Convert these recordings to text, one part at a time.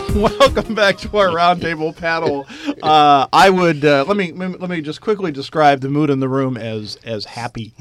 Welcome back to our roundtable panel. I would let me just quickly describe the mood in the room as happy.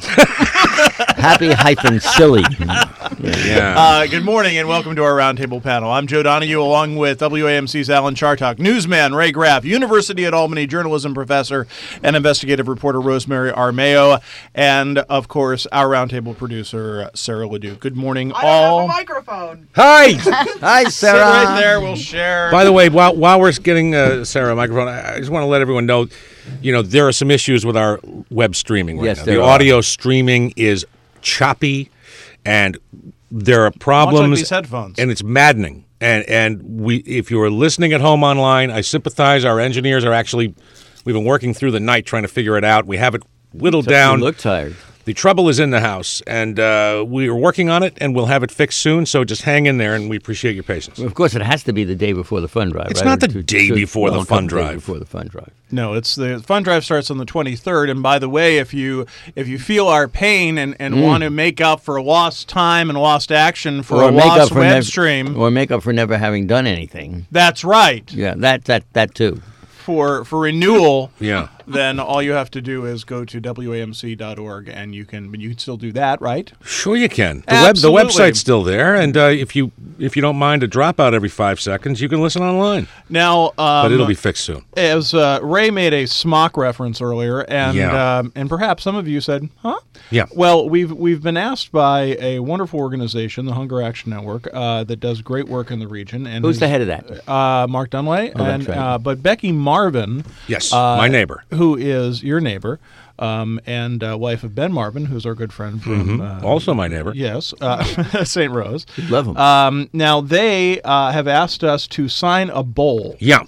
Happy-silly. Yeah. Good morning and welcome to our roundtable panel. I'm Joe Donahue, along with WAMC's Alan Chartock, newsman Ray Graff, University at Albany journalism professor and investigative reporter Rosemary Armao, and of course our roundtable producer Sarah Ledoux. Good morning, all. I don't have a microphone. Hi. Hi, Sit Sarah. right there. We'll share. By the way, while we're getting Sarah a microphone, I just want to let everyone know, there are some issues with our web streaming right Yes, now. there The are. audio streaming is choppy, and there are Much problems. like these headphones. And it's maddening. And if you are listening at home online, I sympathize. Our engineers we've been working through the night trying to figure it out. We have it whittled down. You look tired. The trouble is in the house, and we are working on it, and we'll have it fixed soon. So just hang in there, and we appreciate your patience. Of course, it has to be the day before the fund drive. It's right? not Or the day before the a fund couple days drive. Before the fund drive. No, it's the fund drive starts on the 23rd. And by the way, if you feel our pain and want to make up for lost time and lost action for a lost web stream, or make up for never having done anything. that's right. Yeah, that too. For renewal, Yeah. then all you have to do is go to WAMC.org, and you can still do that, right? Sure you can. The Absolutely. website's still there, and if you don't mind a dropout every 5 seconds, you can listen online. Now, But it'll be fixed soon. as Ray made a smock reference earlier, and Yeah. and perhaps some of you said, "Huh?" Yeah. Well, we've been asked by a wonderful organization, the Hunger Action Network, that does great work in the region. And Who's the head of that? Mark Dunlay, that's right. but Becky Marvin, Yes, my neighbor. who is your neighbor, and wife of Ben Marvin, who's our good friend from Also my neighbor. yes, St. Rose. Love him. Now they have asked us to sign a bowl. Yeah.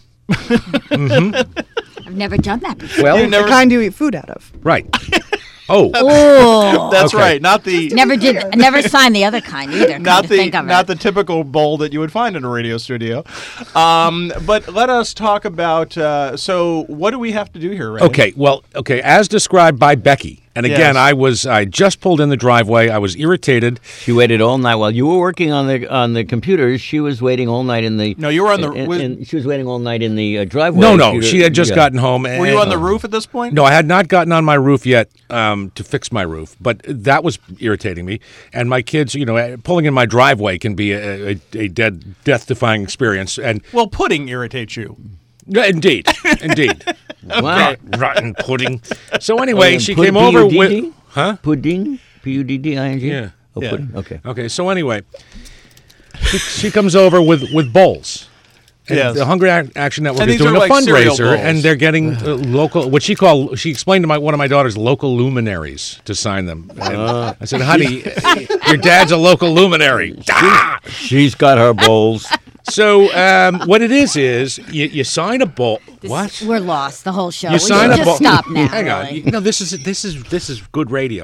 I've never done that before. Well, never- The kind you eat food out of. right. Oh, Oh, That's Okay. right, not the never signed the other kind either. not think of not it. the typical bowl that you would find in a radio studio. But let us talk about. So, what do we have to do here, Ray? okay. Well, okay. As described by Becky, and again, Yes. I just pulled in the driveway. I was irritated. She waited all night while you were working on the computers. She was waiting all night in the. No, you were on the. and she was waiting all night in the driveway. No, she had just gotten home. were you on the roof at this point? No, I had not gotten on my roof yet to fix my roof, but that was irritating me. And my kids, pulling in my driveway can be a death-defying experience. And Well, pudding irritates you. indeed, Wow. rotten pudding. So anyway, she Pud- came over P-U-D-D? with, huh? Pudding? P-U-D-D-I-N-G? Yeah. Oh, Yeah. pudding. Okay. Okay, so anyway, she comes over with bowls. And Yes. the Hunger Action Network And is these doing are a like cereal fundraiser, bowls. and they're getting local. What she explained to one of my daughters, local luminaries, to sign them. And I said, "Honey, your dad's a local luminary." She's got her bowls. So what it is you sign a bowl. What? We're lost the whole show. You We sign should a just bowl. stop now. Hang on. really. This is good radio.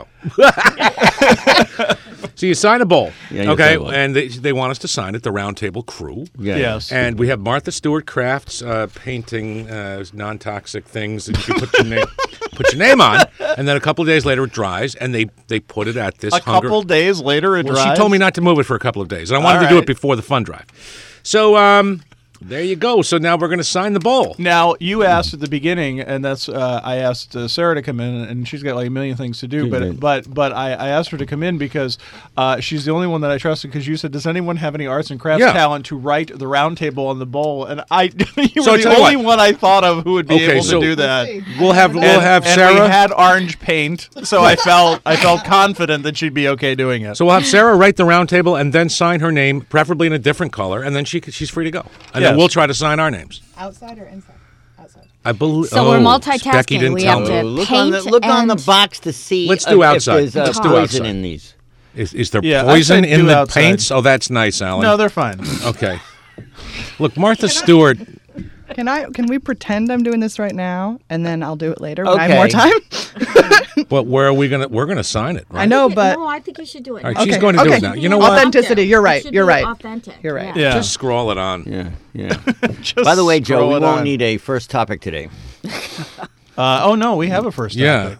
So you sign a bowl, Yeah, you okay, sign one. and they want us to sign it. The Roundtable crew. Yeah. Yes. And we have Martha Stewart Crafts painting non-toxic things that you can put your name on, and then a couple of days later it dries, and they put it at this A couple days later, it Well, dries. she told me not to move it for a couple of days, and I wanted All to do right. it before the fund drive. So there you go. So now we're going to sign the bowl. Now, you asked at the beginning, and that's I asked Sarah to come in, and she's got like a million things to do. But I asked her to come in because she's the only one that I trusted. Because you said, "Does anyone have any arts and crafts Yeah. talent to write the round table on the bowl?" And you So were I the tell you only what. one I thought of who would be Okay, able so to do that. We'll have And Sarah. we had orange paint, so I felt confident that she'd be okay doing it. So we'll have Sarah write the round table and then sign her name, preferably in a different color, and then she's free to go. And Yes. then we'll try to sign our names. Outside or inside? Outside. I believe. So we're Becky multitasking. didn't We tell have me. to Look paint on the and- box to see Let's do outside. if there's Let's do poison outside. in these. Is there Yeah, I poison said in do the outside. paints? Oh, that's nice, Alan. No, they're fine. Okay. Look, Martha Stewart. Can we pretend I'm doing this right now, and then I'll do it later when I have more Okay. time? But where are we gonna? We're gonna sign it. Right? I know, but No, I think you should do it. All right, now. she's Okay, going to do okay. it now. You know what? Authenticity, you're right, You should you're do it right. Authentic. You're right. Yeah. Just scroll it on. Yeah. Just By the way, Joe, scroll we it won't on. need a first topic today. Oh no, we have a first Yeah. topic. Oh.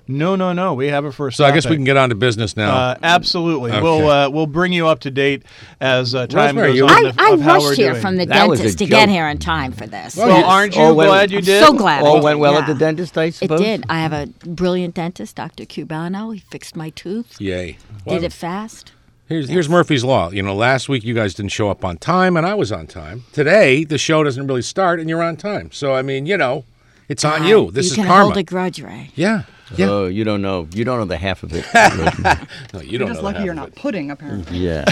No. We have a first. So I guess topic. we can get on to business now. Absolutely. Okay. We'll bring you up to date as time Rosemary, goes you- on. I of how we're rushed here doing. from the That was a dentist to get joke. here in time for this. Well, Well, Yes. aren't you Oh, well, glad you I'm did? so glad. All I went did, well yeah. at the dentist, I It suppose? did. I have a brilliant dentist, Dr. Cubano. He fixed my tooth. Yay. Did it fast. Here's Murphy's Law. Last week you guys didn't show up on time, and I was on time. Today, the show doesn't really start, and you're on time. So, it's on you. This is you can karma. hold a grudge, Ray. Yeah. Oh, you don't know. You don't know the half of it. Rosemary. No, you You're don't just know lucky that you're half not of it. pudding, apparently. Yeah.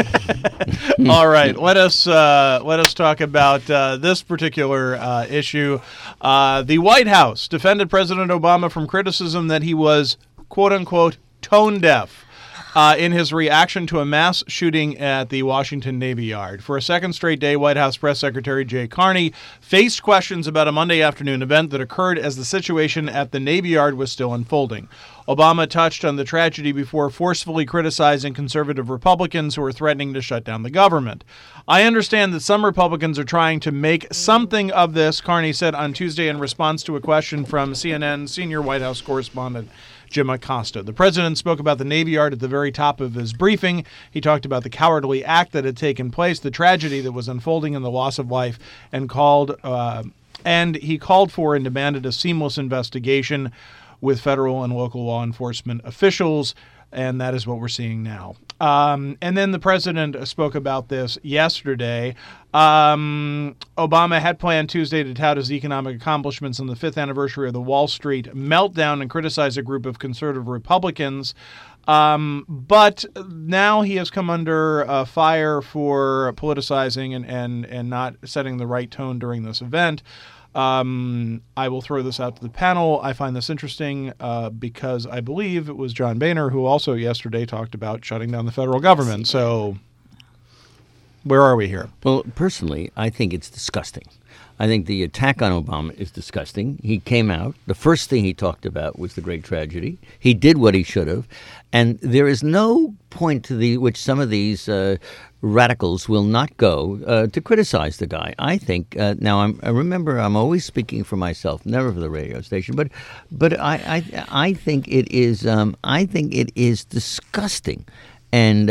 All right, let us talk about this particular issue. The White House defended President Obama from criticism that he was "quote unquote" tone deaf in his reaction to a mass shooting at the Washington Navy Yard. For a second straight day, White House Press Secretary Jay Carney faced questions about a Monday afternoon event that occurred as the situation at the Navy Yard was still unfolding. Obama touched on the tragedy before forcefully criticizing conservative Republicans who were threatening to shut down the government. I understand that some Republicans are trying to make something of this, Carney said on Tuesday in response to a question from CNN senior White House correspondent Jim Acosta. The president spoke about the Navy Yard at the very top of his briefing. He talked about the cowardly act that had taken place, the tragedy that was unfolding, and the loss of life, and he called for and demanded a seamless investigation with federal and local law enforcement officials, and that is what we're seeing now. And then the president spoke about this yesterday. Obama had planned Tuesday to tout his economic accomplishments on the 5th anniversary of the Wall Street meltdown and criticize a group of conservative Republicans. But now he has come under fire for politicizing and not setting the right tone during this event. I will throw this out to the panel. I find this interesting because I believe it was John Boehner who also yesterday talked about shutting down the federal government. So where are we here? Well, personally, I think it's disgusting. I think the attack on Obama is disgusting. He came out. The first thing he talked about was the great tragedy. He did what he should have. And there is no point to which some of these radicals will not go to criticize the guy. I think now I remember I'm always speaking for myself, never for the radio station. But I think it is disgusting. And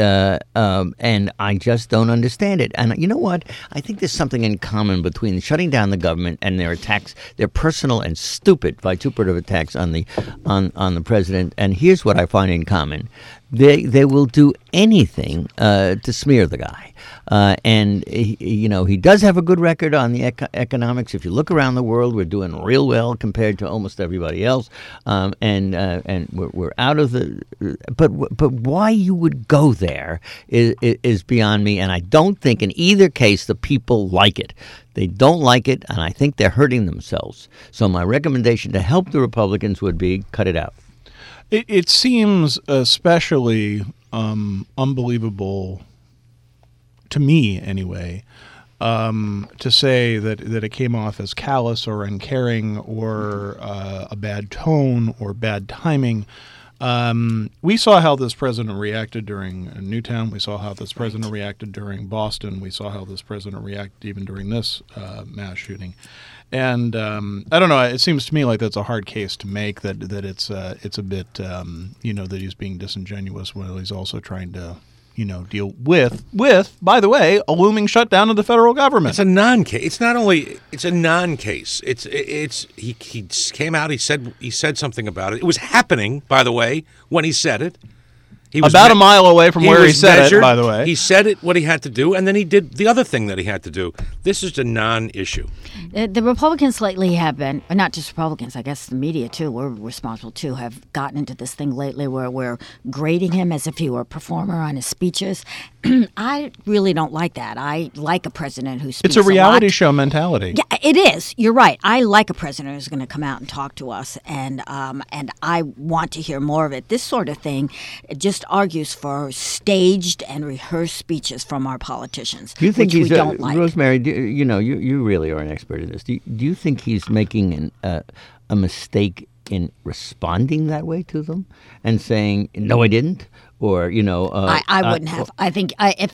I just don't understand it. And you know what? I think there's something in common between shutting down the government and their attacks, their personal and stupid vituperative attacks on the president. And here's what I find in common: they will do anything to smear the guy. And he does have a good record on the economics. If you look around the world, we're doing real well compared to almost everybody else. And we're out of the. But why you would go there is beyond me. And I don't think in either case the people like it. They don't like it, and I think they're hurting themselves. So my recommendation to help the Republicans would be cut it out. It seems especially unbelievable to me, anyway, to say that it came off as callous or uncaring or a bad tone or bad timing. We saw how this president reacted during Newtown. We saw how this president reacted during Boston. We saw how this president reacted even during this mass shooting. And I don't know. It seems to me like that's a hard case to make. That it's a bit that he's being disingenuous while he's also trying to deal with by the way a looming shutdown of the federal government. It's a non-case. It's not only. It's a non-case. He came out. He said something about it. It was happening, by the way, when he said it. He was about a mile away from where he was said measured. it, by the way. He said it, what he had to do, and then he did the other thing that he had to do. This is a non-issue. The Republicans lately have been, not just Republicans, I guess the media too, we're responsible too, have gotten into this thing lately where we're grading him as if he were a performer on his speeches. I really don't like that. I like a president who speaks It's a reality lot. show mentality. Yeah, it is. You're right. I like a president who's going to come out and talk to us, and I want to hear more of it. This sort of thing, it just argues for staged and rehearsed speeches from our politicians, Do you think which he's we don't like. Rosemary? You really are an expert in this. Do you think he's making a mistake in responding that way to them and saying no, I didn't, or I wouldn't have. I think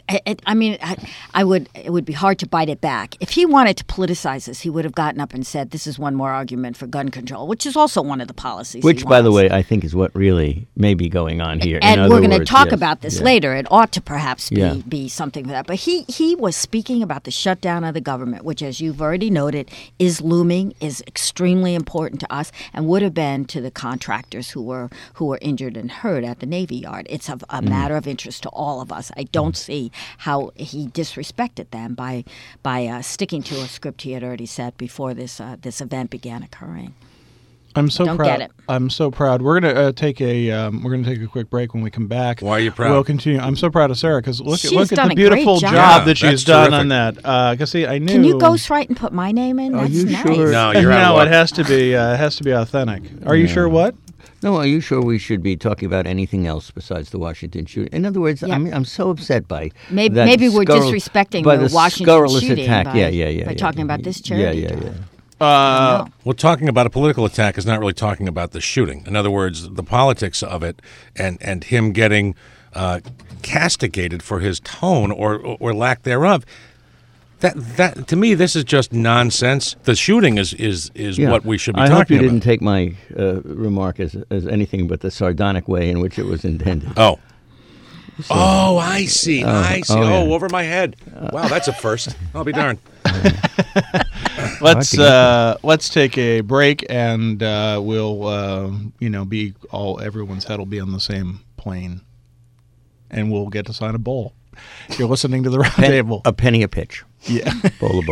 I would. It would be hard to bite it back. If he wanted to politicize this, he would have gotten up and said, "This is one more argument for gun control," which is also one of the policies. Which, by the way, I think is what really may be going on here. And we're going to talk about this later. It ought to perhaps be something for that. But he was speaking about the shutdown of the government, which, as you've already noted, is looming, is extremely important to us, and would have been to the contractors who were injured and hurt at the Navy Yard. It's a matter of interest to all of us. I don't see how he disrespected them by sticking to a script he had already set before this event began occurring. I'm so Don't proud. get it. I'm so proud. We're gonna take a quick break. When we come back, why are you proud? We'll continue. I'm so proud of Sarah because look She's at done the a beautiful great job. job that Yeah, she's that's done terrific. on that. Because see, I knew. Can you ghostwrite and put my name in? That's you nice. sure? No, you're out of No, luck. it has to be. Authentic. Are you sure? What? No, are you sure we should be talking about anything else besides the Washington shooting? In other words, Yeah. I'm so upset by Maybe, that maybe we're scurril- disrespecting by the Washington scurrilous shooting attack. by talking about this charity Yeah. drive. Uh, Well, talking about a political attack is not really talking about the shooting. In other words, the politics of it and him getting castigated for his tone or lack thereof. That to me, this is just nonsense. The shooting is Yeah. what we should be I talking hope you about. didn't take my remark as anything but the sardonic way in which it was intended. Oh. Oh, I see. I see. oh, yeah. Over my head. Wow, that's a first. I'll be darned. let's take a break and we'll be everyone's head will be on the same plane, and we'll get to sign a bowl. You're listening to the Round Table. A penny a pitch. Yeah. Bowl.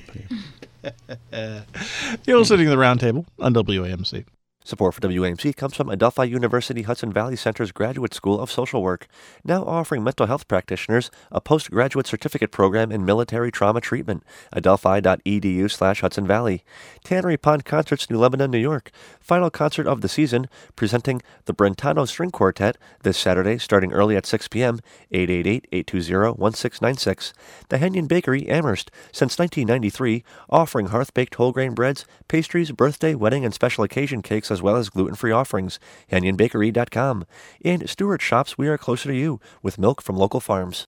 You're listening to the Round Table on WAMC. Support for WAMC comes from Adelphi University Hudson Valley Center's Graduate School of Social Work, now offering mental health practitioners a postgraduate certificate program in military trauma treatment. Adelphi.edu/Hudson Valley. Tannery Pond Concerts, New Lebanon, New York. Final concert of the season, presenting the Brentano String Quartet this Saturday, starting early at 6 p.m., 888-820-1696. The Henyon Bakery, Amherst, since 1993, offering hearth-baked whole grain breads, pastries, birthday, wedding, and special occasion cakes, as well as gluten-free offerings. HenyonBakery.com. And Stewart Shops, we are closer to you, with milk from local farms.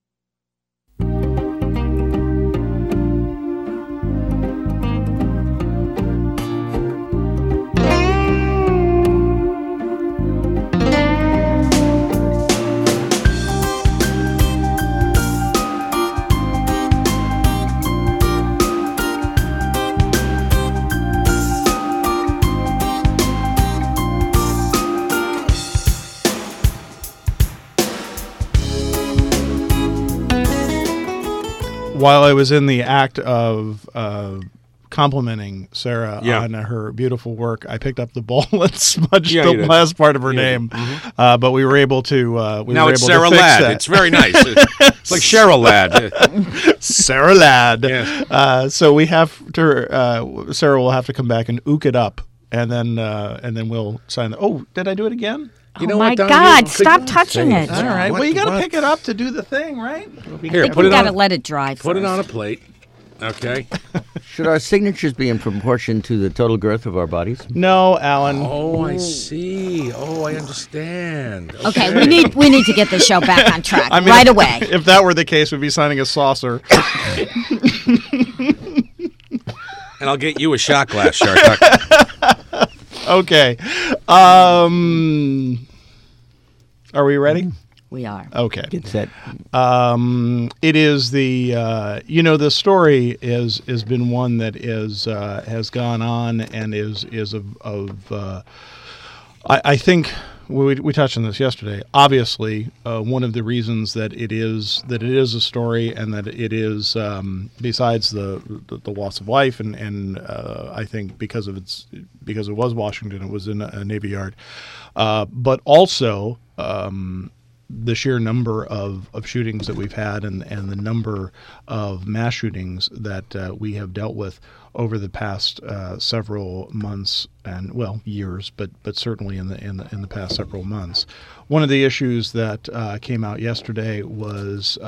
While I was in the act of complimenting Sarah Yeah. on her beautiful work, I picked up the bowl and smudged Yeah, the you did. last part of her Yeah, you name. But we were able to. Now it's Sarah fix Ladd. that. It's very nice. It's like Cheryl Ladd. Sarah Ladd. Yes. So we have to. Sarah will have to come back and ook it up, and then we'll sign. Did I do it again? You know Oh what, my Don? God! You- Stop touching it. All right. What- Well, you got to what? pick it up to do the thing, right? Here, I think put we it got to on. let it dry Put it first. on a plate. Okay. Should our signatures be in proportion to the total girth of our bodies? No, Alan. Oh, I see. Oh, I understand. Okay, we need to get the show back on track I mean, right away. If that were the case, we'd be signing a saucer. And I'll get you a shot glass, Shartuck. Okay. Are we ready? We are. Okay. Get set. It is the the story has been one that has gone on and is of I think we touched on this yesterday. Obviously, one of the reasons that it is a story and that it is besides the loss of life and I think because it was Washington, it was in a Navy Yard, but also. The sheer number of shootings that we've had and the number of mass shootings that we have dealt with over the past several months and years, but certainly in the past several months. One of the issues that came out yesterday was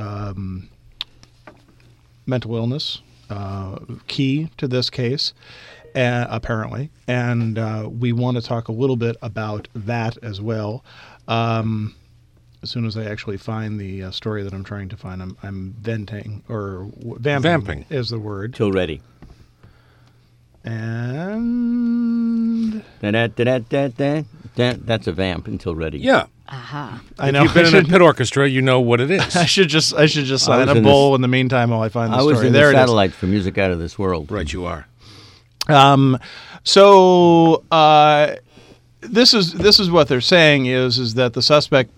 mental illness, key to this case. Apparently, and we want to talk a little bit about that as well. as soon as I actually find the story that I'm trying to find, I'm venting, or vamping is the word. Till ready. And That's a vamp until ready. Yeah. Aha. I know. If you've been in a pit orchestra, you know what it is. I should just sign a in bowl in the meantime while I find the I story. was in There the it is. satellite for Music Out of This World. Right, you are. So this is what they're saying is that the suspect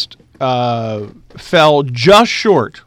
fell just short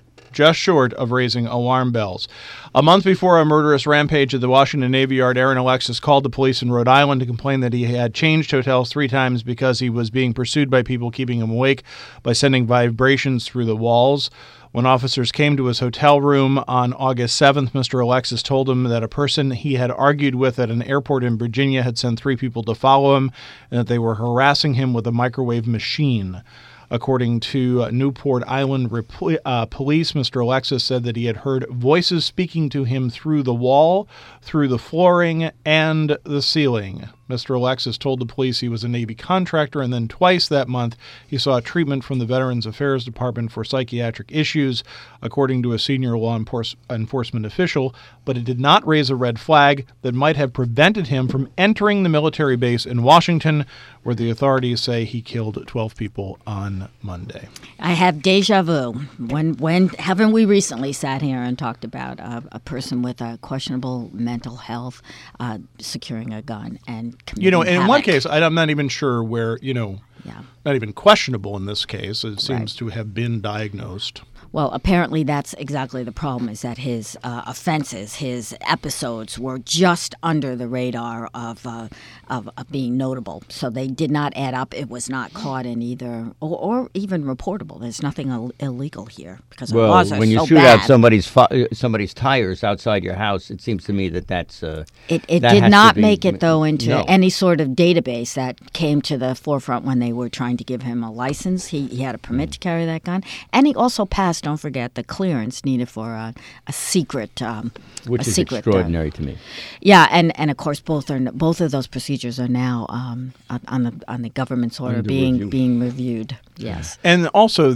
of raising alarm bells. A month before a murderous rampage at the Washington Navy Yard, Aaron Alexis called the police in Rhode Island to complain that he had changed hotels 3 times because he was being pursued by people keeping him awake by sending vibrations through the walls. When officers came to his hotel room on August 7th, Mr. Alexis told him that a person he had argued with at an airport in Virginia had sent 3 people to follow him and that they were harassing him with a microwave machine. According to Newport Island police, Mr. Alexis said that he had heard voices speaking to him through the wall, through the flooring, and the ceiling. Mr. Alexis told the police he was a Navy contractor, and then twice that month he sought treatment from the Veterans Affairs Department for psychiatric issues, according to a senior law enforcement official, but it did not raise a red flag that might have prevented him from entering the military base in Washington, where the authorities say he killed 12 people on Monday. I have deja vu. When haven't we recently sat here and talked about a person with a questionable mental health securing a gun and committing in havoc? one case, I'm not even sure where, not even questionable in this case. It seems to have been diagnosed. Well, apparently that's exactly the problem, is that his offenses, his episodes were just under the radar of being notable. So they did not add up. It was not caught in either, or even reportable. There's nothing illegal here because the laws are when you so shoot bad. out somebody's tires outside your house, it seems to me that's It that did has to not be- make it, though, into No. any sort of database that came to the forefront when they were trying to give him a license. He had a permit to carry that gun. And he also passed, don't forget, the clearance needed for a secret. which a is secret, extraordinary to me. Yeah, and of course both of those procedures are now on the government's order Under being review. reviewed. Yes. And also,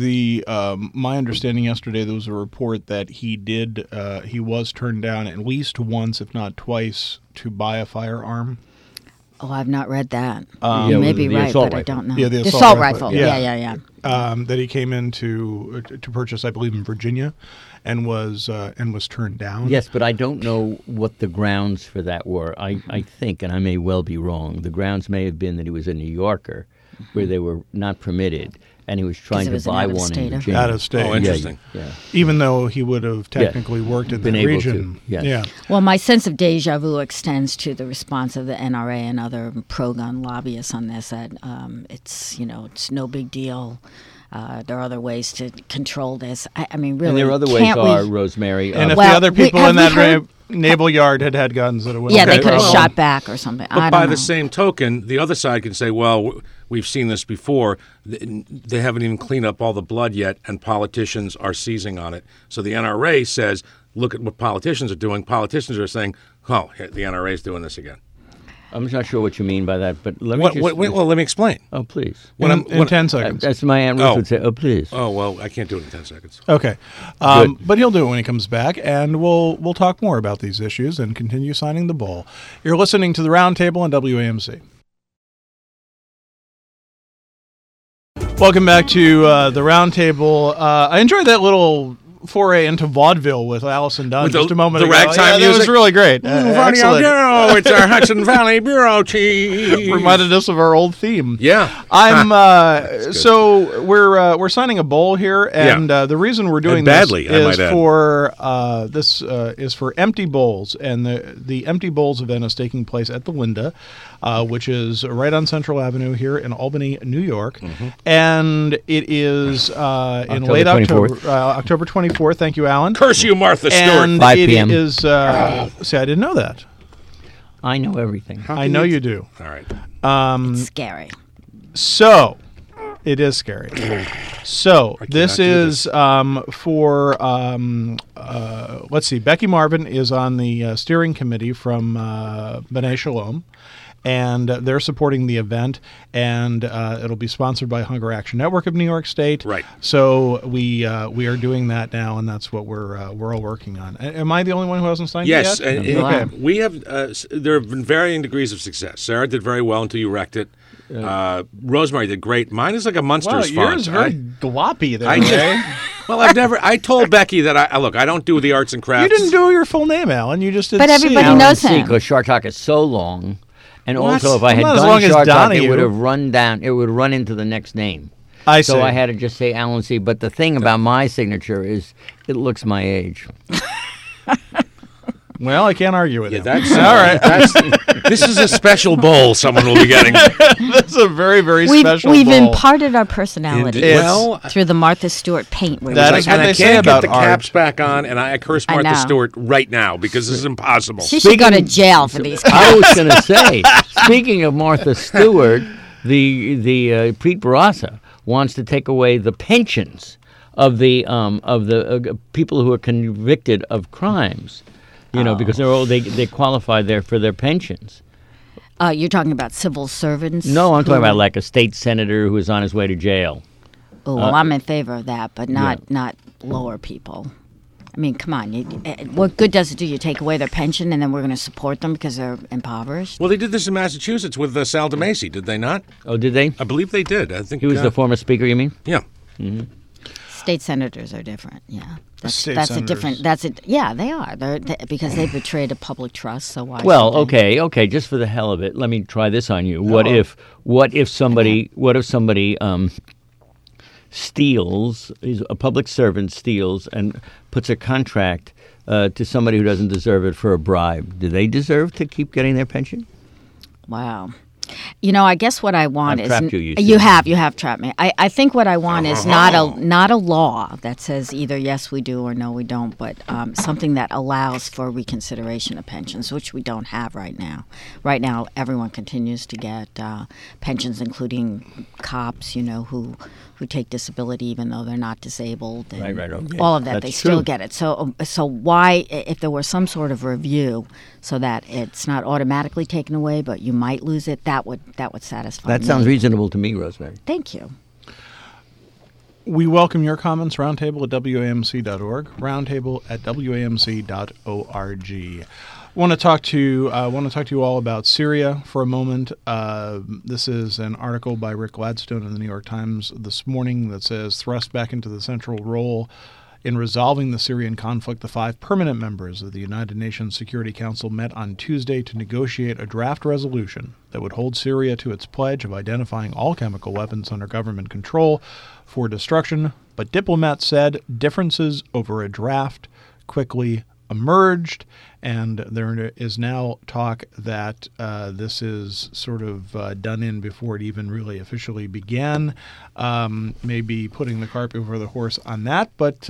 my understanding yesterday, there was a report that he was turned down at least once, if not twice, to buy a firearm. Oh, I've not read that. Yeah, You may the be right, assault but I rifle. don't know. Yeah, the The assault assault rifle. rifle. Yeah. Yeah. That he came in to purchase, I believe, in Virginia, and was turned down. Yes, but I don't know what the grounds for that were. I think, and I may well be wrong, the grounds may have been that he was a New Yorker, where they were not permitted, and he was trying it to was an buy one in out-of-stater. Virginia. Out of state. Oh, interesting. Yeah. Even though he would have technically worked in Been that able region. to, yes. Yeah. Well, my sense of deja vu extends to the response of the NRA and other pro-gun lobbyists on this. That it's no big deal. There are other ways to control this. I mean, really, And there are other ways can't we- Rosemary. And if Well, the other people have in we that heard- naval yard had guns, that it would Yeah, they Okay, could have well- shot back or something. I But don't by know. the same token, the other side can say, well, we've seen this before. They haven't even cleaned up all the blood yet, and politicians are seizing on it. So the NRA says, look at what politicians are doing. Politicians are saying, oh, the NRA is doing this again. I'm not sure what you mean by that, but let me just... Well, let me explain. Oh, please. in 10 seconds. That's my Aunt Ruth would say, oh, please. Oh, well, I can't do it in 10 seconds. Okay. Good. But he'll do it when he comes back, and we'll talk more about these issues and continue signing the bull. You're listening to The Roundtable on WAMC. Welcome back to The Roundtable. I enjoyed that little foray into vaudeville with Allison Dunn With just a moment the ago. ragtime That was music? really great. Excellent. Bureau, it's our Hudson Valley Bureau chief. Reminded us of our old theme. Yeah. I'm so we're signing a bowl here, and the reason we're doing And badly, this I is might add. for is for Empty Bowls, and the Empty Bowls event is taking place at the Linda, which is right on Central Avenue here in Albany, New York, and it is in late October, 24th. October 24th. Thank you, Alan. Curse you, Martha Stewart. And 5 it p.m. is. See, I didn't know that. I know everything. I know you do. All right. Scary. So, it is scary. So, this do is for, let's see, Becky Marvin is on the steering committee from B'nai Shalom. and they're supporting the event, and it'll be sponsored by Hunger Action Network of New York State. Right. So we are doing that now, and that's what we're all working on. Am I the only one who hasn't signed Yes, it yet? and Okay. we have. There have been varying degrees of success. Sarah did very well until you wrecked it. Rosemary did great. Mine is like a Munsters Wow, font. yours is very gloppy there. I Ray. Well, I've never. I told Becky that I don't do the arts and crafts. You didn't do your full name, Alan. You just did. But C. everybody Alan knows C, him. because Shark Talk is so long. And What? also, if I had Well, not as done long as Shark Talk, it Donahue. would have run down. It would run into the next name. I So see. I had to just say Alan C. But the thing about my signature is it looks my age. Well, I can't argue with Yeah, you. that's all right. This is a special bowl someone will be getting. That's a very, very special We've bowl. imparted our personality It's- Well, through the Martha Stewart paint. That is what and they I say can't about get the art. caps back on, and I curse I Martha know. Stewart right now because this is impossible. She should go to jail for these. I was going to say, speaking of Martha Stewart, the Preet Bharara wants to take away the pensions of the people who are convicted of crimes. You know, because they qualify there for their pensions. You're talking about civil servants? No, I'm talking who- about like a state senator who is on his way to jail. Oh, well, I'm in favor of that, but not lower people. I mean, come on. What good does it do? You take away their pension, and then we're going to support them because they're impoverished? Well, they did this in Massachusetts with Sal DeMacy, did they not? Oh, did they? I believe they did. I think He was the former speaker, you mean? Yeah. State senators are different. Yeah, State that's senators. a different. That's it. Yeah, they are. Because they betrayed a public trust. So why? Well, should they? okay, just for the hell of it, let me try this on you. What if somebody steals, a public servant steals and puts a contract to somebody who doesn't deserve it for a bribe? Do they deserve to keep getting their pension? Wow. You know, I guess what I want I've is trapped you, you you see. have trapped me. I think what I want is not a law that says either yes we do or no we don't, but something that allows for reconsideration of pensions, which we don't have right now. Right now, everyone continues to get pensions, including cops. You know, who take disability even though they're not disabled. And Right, okay. all of that, That's they still true. get it. So why, if there were some sort of review, so that it's not automatically taken away, but you might lose it, that would satisfy That me. sounds reasonable to me, Rosemary. Thank you. We welcome your comments. Roundtable at WAMC.org. Roundtable at WAMC.org. Want to talk to you all about Syria for a moment. This is an article by Rick Gladstone in the New York Times this morning that says, thrust back into the central role in resolving the Syrian conflict, the 5 permanent members of the United Nations Security Council met on Tuesday to negotiate a draft resolution that would hold Syria to its pledge of identifying all chemical weapons under government control for destruction. But diplomats said differences over a draft quickly emerged, and there is now talk that this is sort of done in before it even really officially began. Maybe putting the cart before the horse on that, but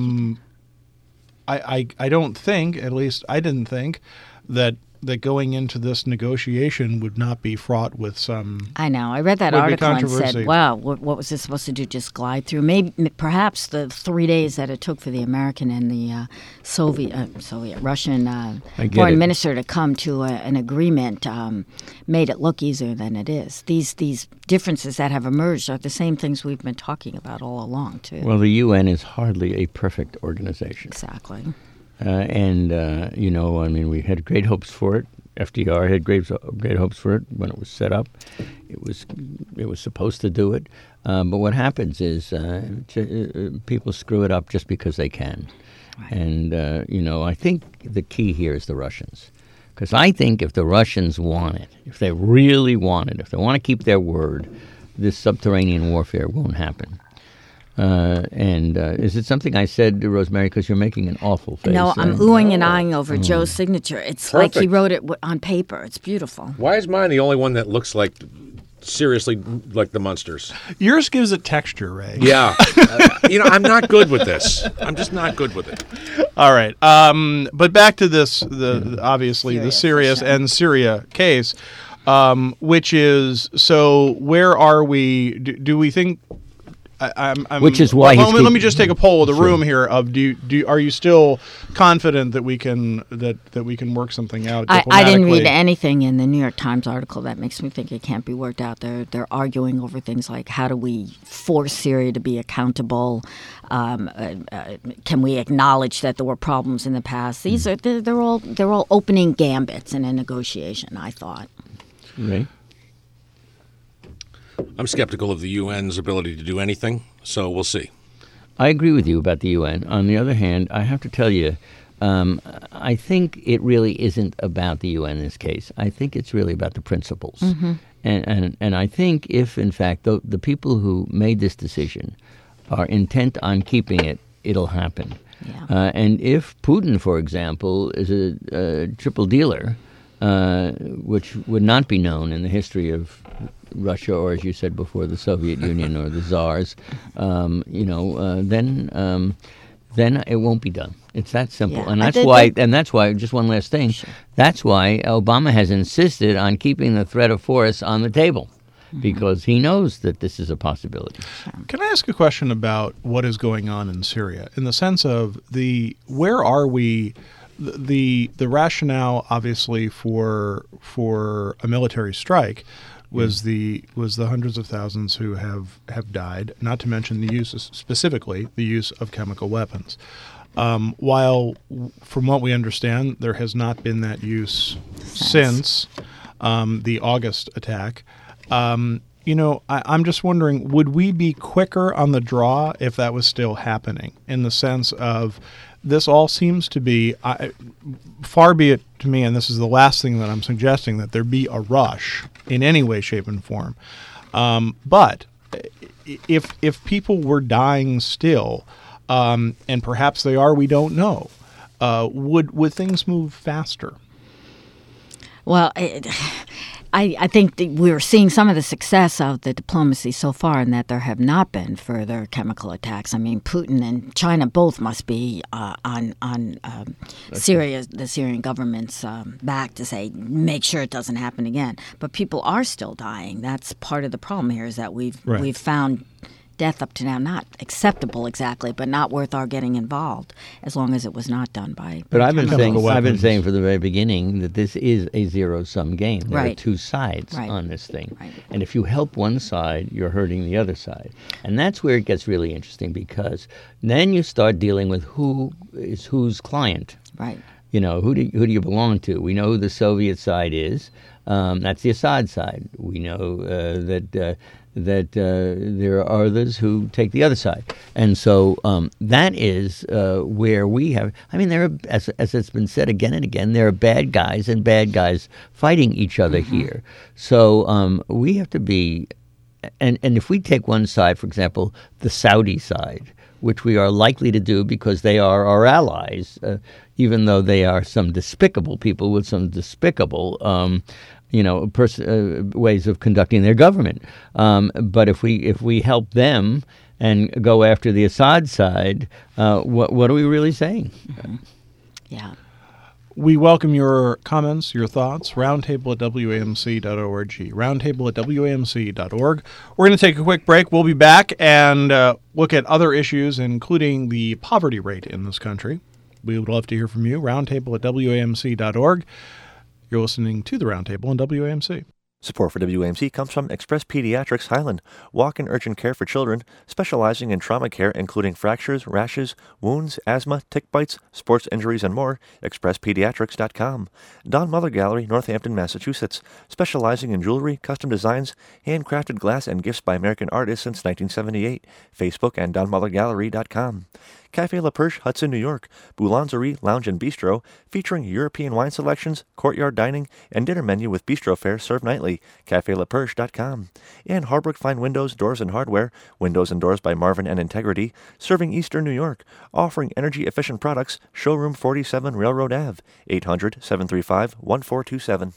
I don't think, at least I didn't think, that going into this negotiation would not be fraught with some. I know. I read that Would be article and controversy. said, wow, what was this supposed to do, just glide through? Maybe, perhaps the 3 days that it took for the American and the Russian get foreign it. minister to come to an agreement made it look easier than it is. These differences that have emerged are the same things we've been talking about all along, too. Well, the UN is hardly a perfect organization. Exactly. You know, I mean, we had great hopes for it. FDR had great hopes for it when it was set up. It was supposed to do it. But what happens is people screw it up just because they can. Right. And, you know, I think the key here is the Russians. Because I think if the Russians want it, if they really want it, if they want to keep their word, this subterranean warfare won't happen. Is it something I said to Rosemary? Because you're making an awful face. No, I'm oohing and eyeing over Joe's signature. It's like he Perfect. wrote it on paper. It's beautiful. Why is mine the only one that looks like seriously like the Munsters? Yours gives it texture, Ray. Yeah. You know, I'm not good with this. I'm just not good with it. All right. But back to this, obviously the Sirius and Syria case, which is, so where are we? Do we think, Which is why let me just take a poll of the room here. Of are you still confident that we can work something out diplomatically? I didn't read anything in the New York Times article that makes me think it can't be worked out. They're arguing over things like how do we force Syria to be accountable? Can we acknowledge that there were problems in the past? These are they're all opening gambits in a negotiation, I thought. Right. I'm skeptical of the UN's ability to do anything, so we'll see. I agree with you about the UN. On the other hand, I have to tell you, I think it really isn't about the UN in this case. I think it's really about the principles. Mm-hmm. And I think if, in fact, the people who made this decision are intent on keeping it, it'll happen. Yeah. And if Putin, for example, is a triple dealer, which would not be known in the history of Russia, or as you said before, the Soviet Union or the czars, then it won't be done. It's that simple, Yeah. and that's why. And that's why. Just one last thing. Sure. That's why Obama has insisted on keeping the threat of force on the table, because he knows that this is a possibility. Can I ask a question about what is going on in Syria, in the sense of where are we? The rationale, obviously, for a military strike was the hundreds of thousands who have died, not to mention specifically the use of chemical weapons. While, from what we understand, there has not been that use since the August attack. I'm just wondering, would we be quicker on the draw if that was still happening, in the sense of this all seems to be, far be it to me, and this is the last thing that I'm suggesting, that there be a rush in any way, shape, and form. But if people were dying still, and perhaps they are, we don't know, would things move faster? Well, I think that we're seeing some of the success of the diplomacy so far, in that there have not been further chemical attacks. I mean, Putin and China both must be on Syria, the Syrian government's back to say, make sure it doesn't happen again. But people are still dying. That's part of the problem here, is that we've found death up to now not acceptable exactly, but not worth our getting involved, as long as it was not done by. But I've been saying from the very beginning that this is a zero-sum game. There are two sides on this thing, and if you help one side, you're hurting the other side, and that's where it gets really interesting, because then you start dealing with who is whose client. Right. Who do you belong to? We know who the Soviet side is. That's the Assad side. We know that there are others who take the other side. And so that is where we have, there are, as it's been said again and again, there are bad guys and bad guys fighting each other here. So we have to be, and if we take one side, for example, the Saudi side, which we are likely to do because they are our allies, even though they are some despicable people with some despicable ways of conducting their government. But if we help them and go after the Assad side, what are we really saying? Mm-hmm. Yeah. We welcome your comments, your thoughts. Roundtable at WAMC.org. Roundtable at WAMC.org. We're going to take a quick break. We'll be back and look at other issues, including the poverty rate in this country. We would love to hear from you. Roundtable at WAMC.org. You're listening to the Roundtable on WAMC. Support for WAMC comes from Express Pediatrics Highland, walk-in urgent care for children, specializing in trauma care including fractures, rashes, wounds, asthma, tick bites, sports injuries, and more. ExpressPediatrics.com. Don Mother Gallery, Northampton, Massachusetts, specializing in jewelry, custom designs, handcrafted glass, and gifts by American artists since 1978. Facebook and DonMotherGallery.com. Café La Perche, Hudson, New York, Boulangerie, Lounge and Bistro, featuring European wine selections, courtyard dining, and dinner menu with bistro fare served nightly. CaféLaPerche.com. And Harbrook Fine Windows, Doors and Hardware, Windows and Doors by Marvin and Integrity, serving Eastern New York, offering energy-efficient products, Showroom 47 Railroad Ave, 800-735-1427.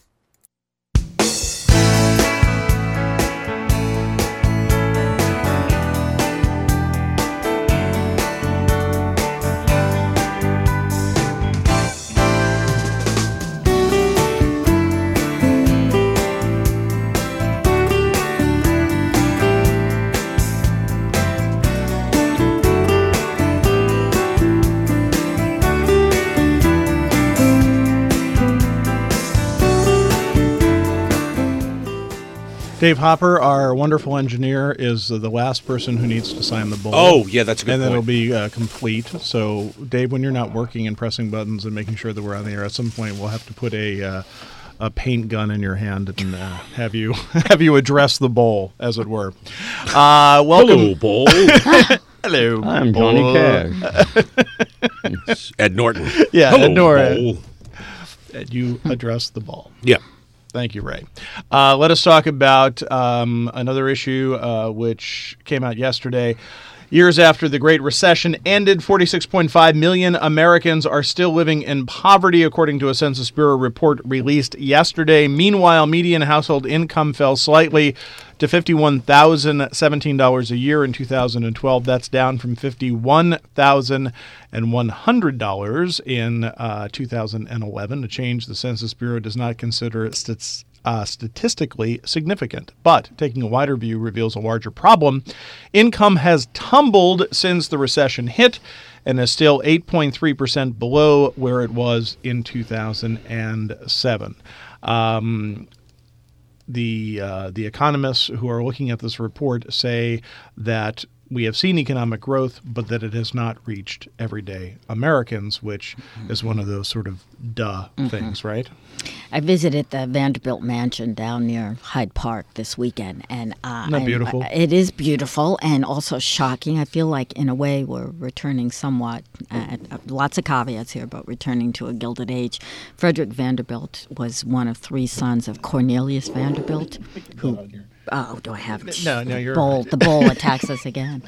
Dave Hopper, our wonderful engineer, is the last person who needs to sign the bowl. Oh, yeah, that's a good and then point. it'll be complete. So, Dave, when you're not working and pressing buttons and making sure that we're on the air, at some point we'll have to put a paint gun in your hand and have you address the bowl, as it were. Welcome. Hello, Bowl. Hello. I'm Johnny Cash. Ed Norton. Yeah, Hello, Ed Norton. Bowl. And you address the ball. Yeah. Thank you, Ray. Let us talk about another issue which came out yesterday. Years after the Great Recession ended, 46.5 million Americans are still living in poverty, according to a Census Bureau report released yesterday. Meanwhile, median household income fell slightly to $51,017 a year in 2012. That's down from $51,100 in 2011, a change the Census Bureau does not consider statistically significant, but taking a wider view reveals a larger problem. Income has tumbled since the recession hit and is still 8.3% below where it was in 2007. The economists who are looking at this report say that we have seen economic growth, but that it has not reached everyday Americans, which is one of those sort of things, right? I visited the Vanderbilt Mansion down near Hyde Park this weekend, and Isn't that beautiful? It is beautiful and also shocking. I feel like, in a way, we're returning somewhat. Lots of caveats here, but returning to a Gilded Age. Frederick Vanderbilt was one of three sons of Cornelius Vanderbilt, who. Oh, do I have No, you're bowl? right. The bowl attacks us again.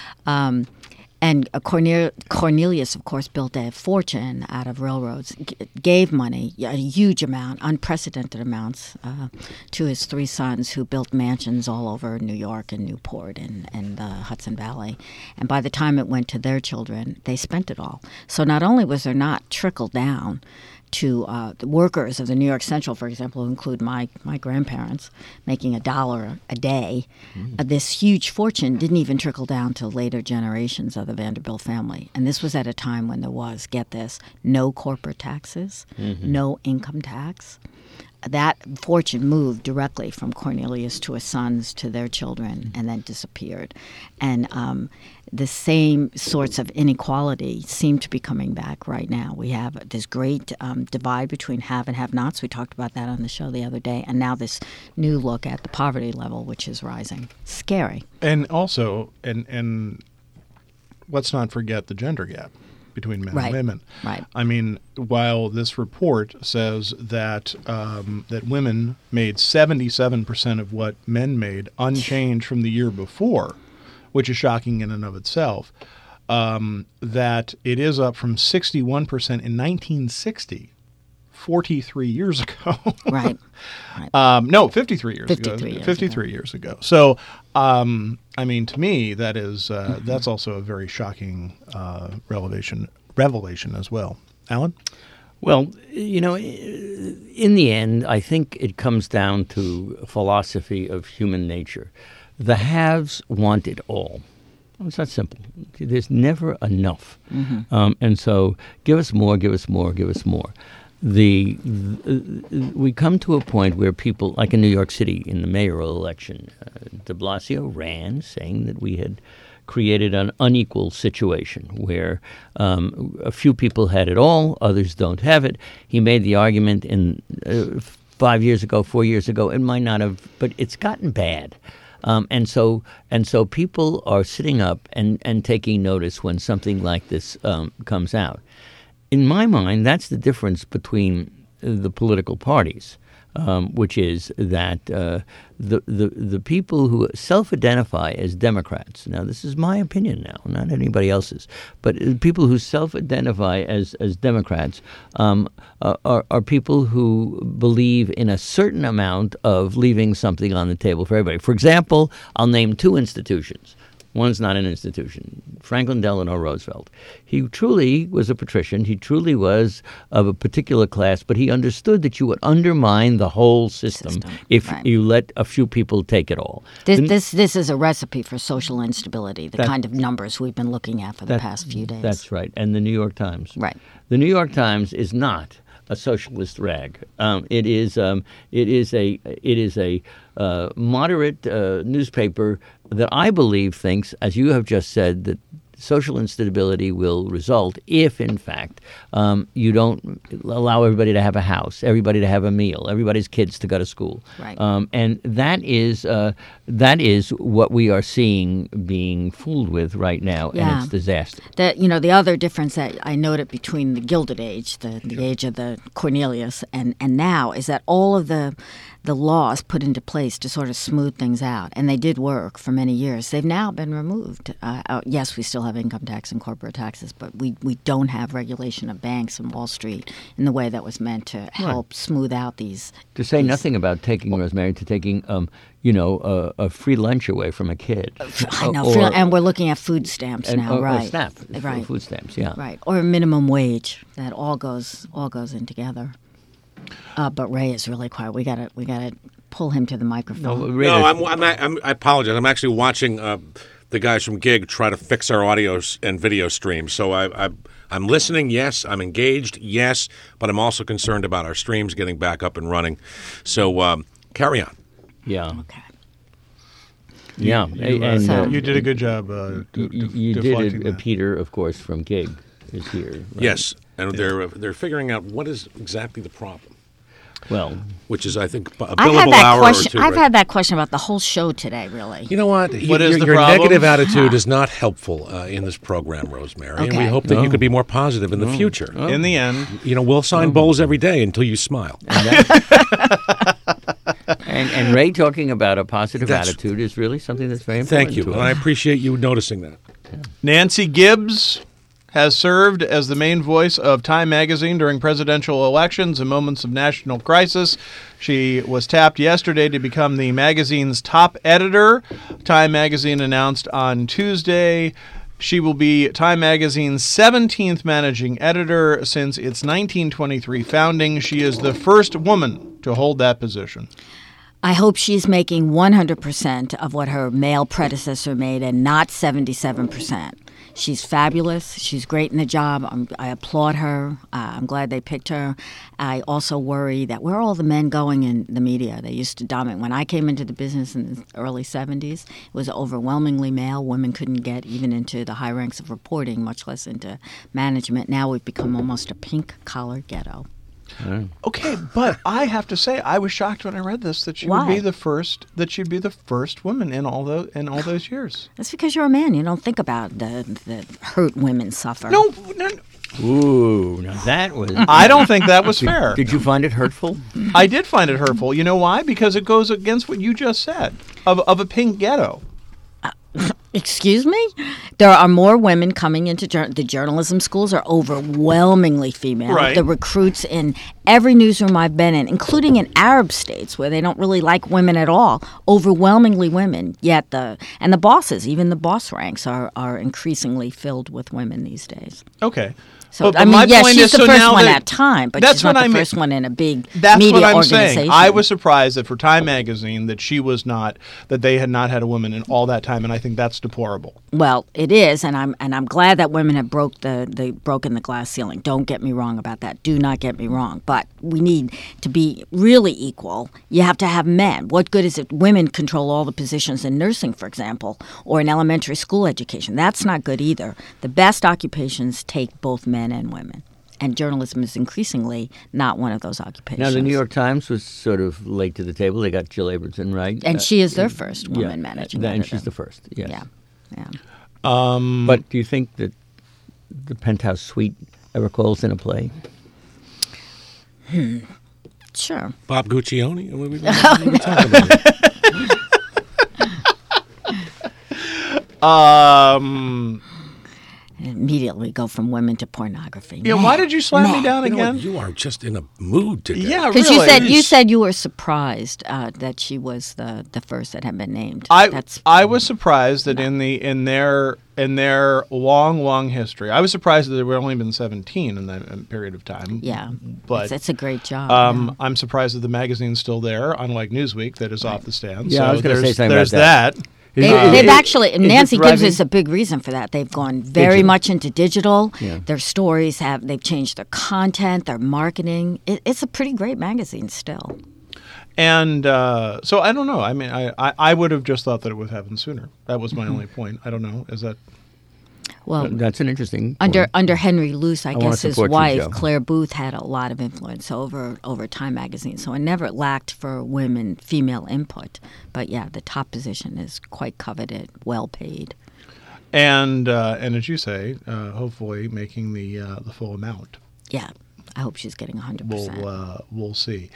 And Cornelius, of course, built a fortune out of railroads, gave money, a huge amount, unprecedented amounts, to his three sons who built mansions all over New York and Newport and the Hudson Valley. And by the time it went to their children, they spent it all. So not only was there not trickle down to the workers of the New York Central, for example, who include my grandparents, making $1 a day. This huge fortune didn't even trickle down to later generations of the Vanderbilt family. And this was at a time when there was, get this, no corporate taxes, no income tax. That fortune moved directly from Cornelius to his sons to their children and then disappeared. And the same sorts of inequality seem to be coming back right now. We have this great divide between have and have-nots. We talked about that on the show the other day. And now this new look at the poverty level, which is rising. Scary. And also, and let's not forget the gender gap between men and women. Right. I mean, while this report says that that women made 77% of what men made, unchanged from the year before, which is shocking in and of itself, that it is up from 61% in 1960, 43 years ago. Right. No, 53 years 53 ago. years 53 years ago. So, I mean, to me, that is that's also a very shocking revelation as well. Alan? Well, you know, in the end, I think it comes down to a philosophy of human nature. The haves want it all. It's that simple. There's never enough. And so give us more, give us more, give us more. We come to a point where people, like in New York City in the mayoral election, de Blasio ran saying that we had created an unequal situation where a few people had it all, others don't have it. He made the argument in 4 years ago, it might not have, but it's gotten bad. And so people are sitting up and taking notice when something like this comes out. In my mind, that's the difference between the political parties, which is that the people who self-identify as Democrats. Now, this is my opinion now, not anybody else's, but people who self-identify as Democrats are people who believe in a certain amount of leaving something on the table for everybody. For example, I'll name two institutions. One's not an institution. Franklin Delano Roosevelt. He truly was a patrician. He truly was of a particular class, but he understood that you would undermine the whole system if you let a few people take it all. This is a recipe for social instability, the kind of numbers we've been looking at for the past few days. That's right. And the New York Times. Right. The New York Times is not a socialist rag. It is a moderate newspaper that I believe thinks, as you have just said, that social instability will result if, in fact, you don't allow everybody to have a house, everybody to have a meal, everybody's kids to go to school. Right. And that is what we are seeing being fooled with right now, and it's disaster. The other difference that I noted between the Gilded Age, the age of the Cornelius, and now is that all of the laws put into place to sort of smooth things out, and they did work for many years. They've now been removed. Yes, we still have income tax and corporate taxes, but we don't have regulation of banks and Wall Street in the way that was meant to help smooth out these. To say nothing about taking, Rosemary, to taking a free lunch away from a kid. I know, and we're looking at food stamps now, right? Or SNAP, right? Food stamps, yeah. Right, or a minimum wage. That all goes in together. But Ray is really quiet. We gotta pull him to the microphone. I apologize. I'm actually watching the guys from Gig try to fix our audio and video stream. So I'm listening. Yes, I'm engaged. Yes, but I'm also concerned about our streams getting back up and running. So carry on. Yeah. Okay. Yeah, you did a good job. You deflecting did. that. Peter, of course, from Gig is here. Right? Yes, and they're figuring out what is exactly the problem. Well, which is, I think, a I've billable hour or two. I've had that question about the whole show today, really. You know what? What is the your problem? negative attitude is not helpful in this program, Rosemary, and we hope that you could be more positive in the future. In the end, we'll sign bowls every day until you smile. And Ray talking about a positive attitude is really something that's very important. Thank you, to and us. I appreciate you noticing that. Nancy Gibbs has served as the main voice of Time magazine during presidential elections and moments of national crisis. She was tapped yesterday to become the magazine's top editor. Time magazine announced on Tuesday she will be Time magazine's 17th managing editor since its 1923 founding. She is the first woman to hold that position. I hope she's making 100% of what her male predecessor made and not 77%. She's fabulous. She's great in the job. I applaud her. I'm glad they picked her. I also worry that where are all the men going in the media? They used to dominate. When I came into the business in the early 70s, it was overwhelmingly male. Women couldn't get even into the high ranks of reporting, much less into management. Now we've become almost a pink-collar ghetto. Okay, but I have to say I was shocked when I read this that she Why? would be the first. That she'd be the first woman in all those years. That's because you're a man. You don't think about the hurt women suffer. No. Ooh, now that was... I don't think that was fair. Did you find it hurtful? I did find it hurtful. You know why? Because it goes against what you just said of a pink ghetto. Excuse me? There are more women coming into the journalism schools are overwhelmingly female. Right. The recruits in every newsroom I've been in, including in Arab states where they don't really like women at all, overwhelmingly women. Yet the bosses, even the boss ranks, are increasingly filled with women these days. Okay. So But my point she's is, the so first now one that- at time, but that's she's not what the I mean. first one in a big That's media what I'm organization. saying. I was surprised that for Time magazine that they had not had a woman in all that time, and I think that's deplorable. Well, it is, and I'm glad that women have broken the glass ceiling. Don't get me wrong about that. Do not get me wrong. But we need to be really equal. You have to have men. What good is it women control all the positions in nursing, for example, or in elementary school education? That's not good either. The best occupations take both men and women. And journalism is increasingly not one of those occupations. Now, the New York Times was sort of late to the table. They got Jill Abramson, right? And she is their first woman managing editor. And she's the first, yes. Yeah. But do you think that the Penthouse Suite ever calls in a play? Sure. Bob Guccione? What are we talking about? Immediately go from women to pornography. Yeah, why did you slam me down You know what? again? You are just in a mood today. Yeah, Because really. you said you were surprised that she was the first that had been named. I was surprised that in their long history, I was surprised that there were only been 17 in that period of time. Yeah, but it's a great job. I'm surprised that the magazine's still there, unlike Newsweek that is off the stand. Yeah, so I was going to say something there's about that. They've actually, Nancy Gibbs thriving? is a big reason for that. They've gone very much into digital. Yeah. Their stories they've changed their content, their marketing. It's a pretty great magazine still. And so I don't know. I mean, I would have just thought that it would happen sooner. That was my only point. I don't know. Is that Well, That's an interesting under point. Henry Luce, I wanna guess his support you, wife, Joe. Claire Booth, had a lot of influence over Time magazine. So it never lacked for women, female input. But yeah, the top position is quite coveted, well paid. and as you say, hopefully making the full amount. Yeah, I hope she's getting 100%. We'll see.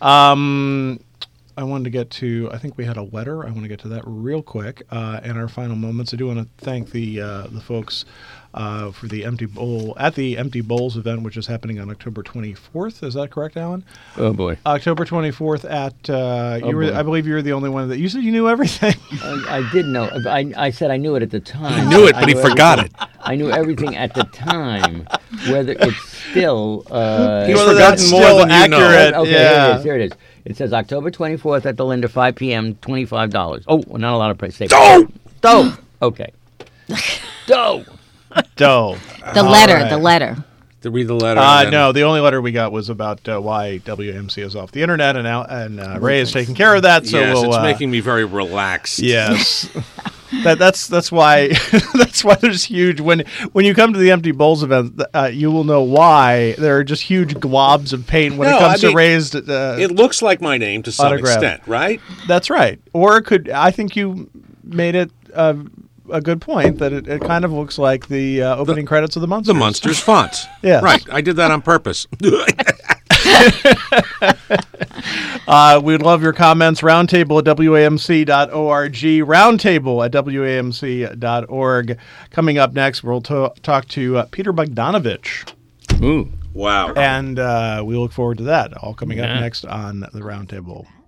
I wanted to get to. I think we had a letter. I want to get to that real quick. In our final moments, I do want to thank the folks for the Empty Bowl at the Empty Bowls event, which is happening on October 24th. Is that correct, Alan? Oh boy, October 24th at. boy. I believe you were the only one that you said you knew everything. I did know. I said I knew it at the time. He knew it, I but he knew forgot everything. I knew everything at the time. Whether it's still He's Whether forgotten that's more still than you know. accurate. Okay, Yeah. here it is. It says October 24th at the Linda, 5 p.m., $25. Oh, not a lot of price. Dough! Dough! Okay. Dough! Doe. The letter. To read the letter. and then- No, the only letter we got was about why WMC is off the internet, and Ray is taking care of that. So yes, we'll, it's making me very relaxed. Yes. That's why that's why there's huge when you come to the Empty Bowls event, you will know why there are just huge globs of paint when it No, comes I mean, to raised. It looks like my name to some autograph. extent, right? That's right. Or it could. I think you made it a good point that it kind of looks like the opening credits of the Munsters. The Munsters fonts. Yes. Right. I did that on purpose. We'd love your comments. Roundtable at WAMC.org. Roundtable at WAMC.org. Coming up next, we'll talk to Peter Bogdanovich. Ooh. Wow. And we look forward to that. All coming up Yeah. next on the Roundtable.